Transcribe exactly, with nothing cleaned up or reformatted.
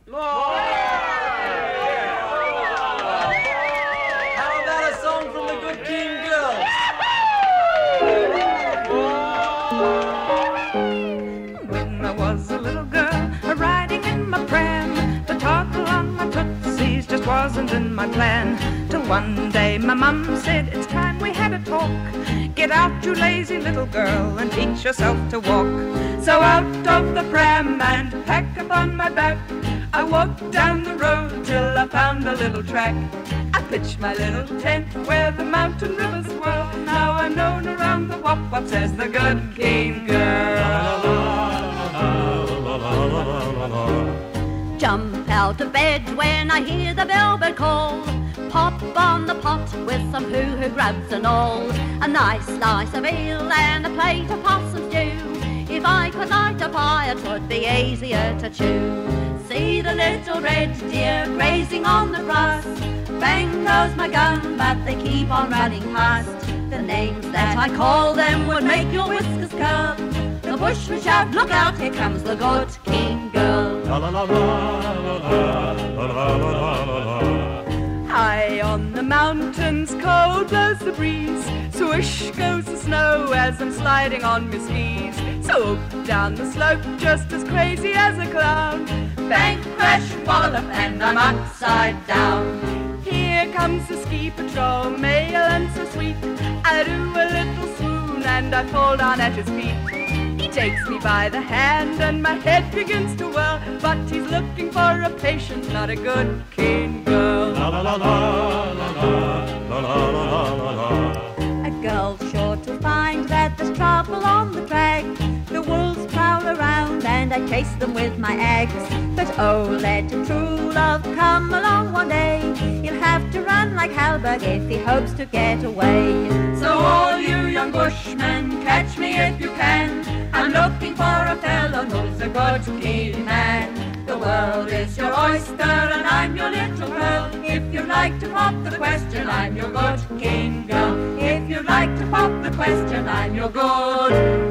How about a song from the Good King Girls? When I was a little girl, riding in my pram, the toggle on my tootsies just wasn't in my plan. Till one day my mum said, it's time we had a talk. Get out, you lazy little girl, and teach yourself to walk. So out of the pram and pack upon my back, I walked down the road till I found a little track. I pitched my little tent where the mountain rivers swirl. Now I'm known around the Wop Wops as the Good King Girl. Jump out of bed when I hear the bellbird call. Pop on the pot with some hoo-hoo grubs and all. A nice slice of eel and a plate of possum stew. If I could light a fire, 'twould be easier to chew. See the little red deer grazing on the grass. Bang goes my gun, but they keep on running past. The names that I call them would make your whiskers curl. The bush would shout, look out, here comes the Good King Girl. High on the mountains, cold blows the breeze. Swish goes the snow as I'm sliding on my skis. So up down the slope, just as crazy as a clown. Bang, crash, wallop, and I'm upside down. Here comes the ski patrol, male and so sweet. I do a little swoon and I fall down at his feet. He takes me by the hand and my head begins to whirl. But he's looking for a patient, not a Good King Girl. La la la la la la la la la la. A girl's sure to find that there's trouble on the track. The wolves prowl around and I chase them with my axe. But oh, let a true love come along one day. He'll have to run like Halberg if he hopes to get away. So all you young bushmen, catch me if you can. I'm looking for a fellow who's a Good King man. The world is your oyster and I'm your little pearl. If you'd like to pop the question, I'm your Good King Girl. If you'd like to pop the question, I'm your Good